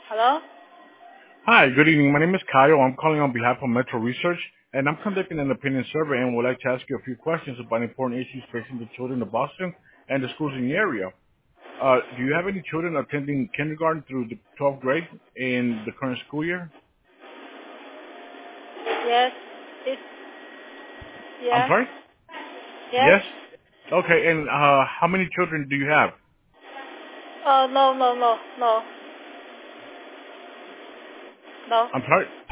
Hello? Hi, good evening. My name is Kyle. I'm calling on behalf of Metro Research, and I'm conducting an opinion survey and would like to ask you a few questions about important issues facing the children of Boston and the schools in the area. Do you have any children attending kindergarten through the 12th grade in the current school year? Yes. It's, I'm yeah. sorry? Yes. Yes? Okay, and how many children do you have? Oh, no, no, no, no. No. I'm sorry?